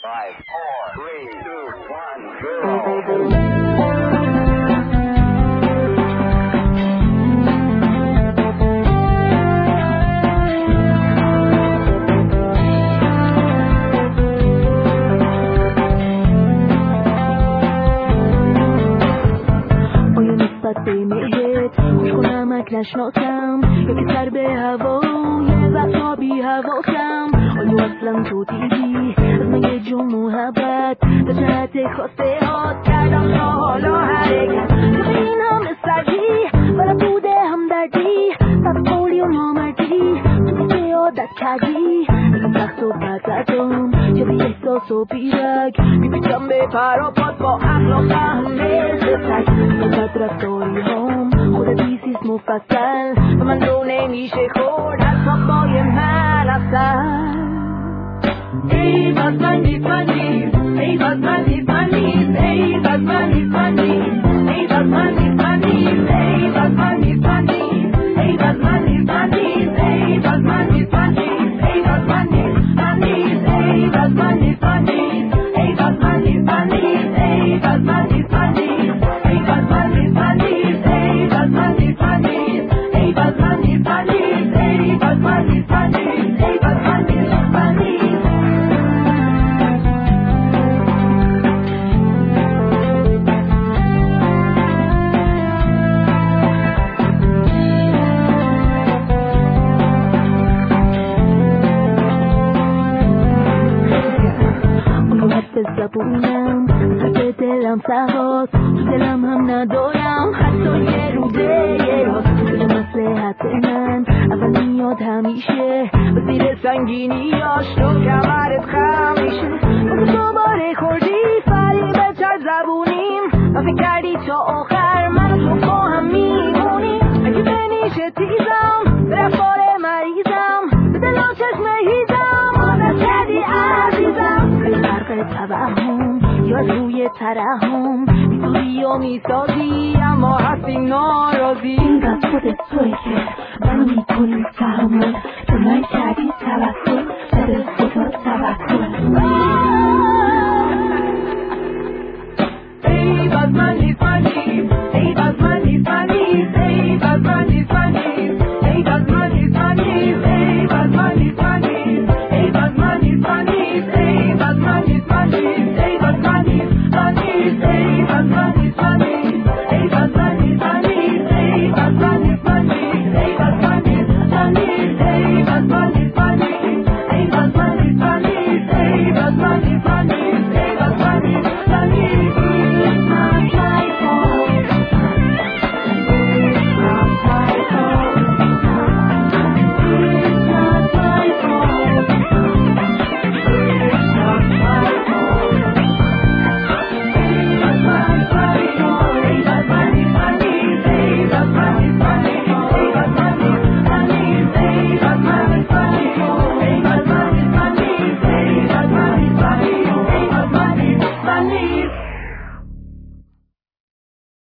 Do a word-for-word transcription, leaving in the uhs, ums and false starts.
five, four, three, two, one, zero. خوش کنم اک نشناسم یا که سر به هوا یه وقتا بی حواسم آیا اصلا تو دیدی از من یه جو محبت به جهت خواسته هات کردم تا حالا حرکت تو این همه سردی برات بوده همدردی صد قولی و نامردی تو که عادت کردی این وقت و بدردم چه بی احساس و بیرک میپیچم به پر و پاد با اخلاق همه سگ نکت رفتاری هم خودت بیسیست مفصل و من رو نمیشه خورد از خوابای من اصلا ای بس من نیست من نیست ای بس من نیست من نیست ای بس من نیست من نیست ای بس من نیست من نیست ای بس من نیست من نیست ای بس من نیست من نیست ای بس من نیست من نیست ای بس من نیست من نیست ای بس من نیست من نیست ای بس من نیست من نیست ای بس من نیست من نیست ای بس من نیست من نیست ای بس من نیست من نیست ای بس من نیست من نیست ای بس من نیست من نیست ای بس من نیست من نیست زبونم سر دلم سهاست تو دلم هم ندارم حتی یه روده یه راست دل مصلحت من اول میاد همیشه و زیر سنگینیاش تو کمرت خم میشه واسه دوباره خوردی فریب چند زبونیم و فکر کردی تا آخر من و تو با هم میمونیم اگه بنیشه تیزم به رفتار مریضم به دل و چشم هیزم عادت کردی عزیزم به فرق توهم یا روی ترحم میتونی و میسازی اما هستی ناراضی اینقدر خودت توی که منو میکنی تحمل به من کردی توسل به خدا توکل